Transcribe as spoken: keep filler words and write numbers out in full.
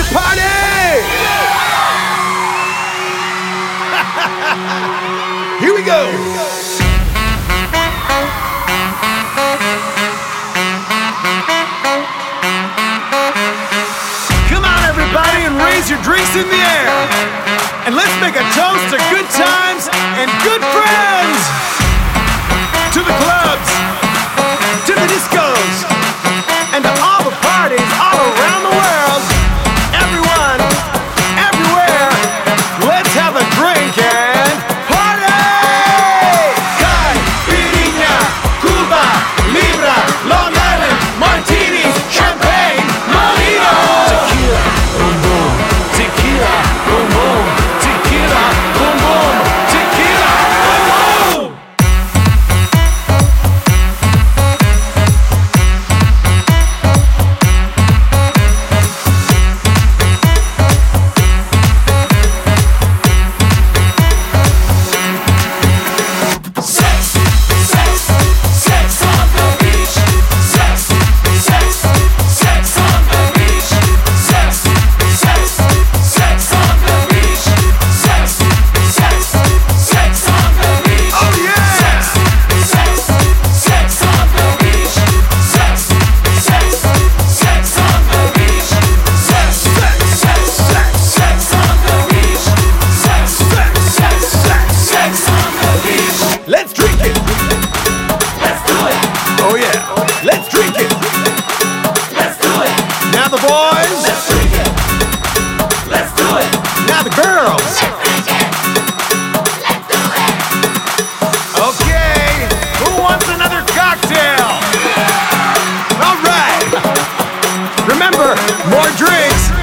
party! Here we go! Come on, everybody, and raise your drinks in the air. And let's make a toast to good times and good friends. To the clubs, to the discos, and to all the parties all around the world. Everyone, everywhere, let's have a drink and party! Caipirinha, Cuba, Libra, Long Island, martinis, champagne, Molino. Tequila, boom boom, tequila, boom boom, tequila, boom boom, tequila, boom boom. Let's drink it! Let's do it! Oh yeah! Let's drink it! Let's do it! Now the boys! Let's drink it! Let's do it! Now the girls! Let's drink it! Let's do it! Okay! Who wants another cocktail? Alright! Remember, more drinks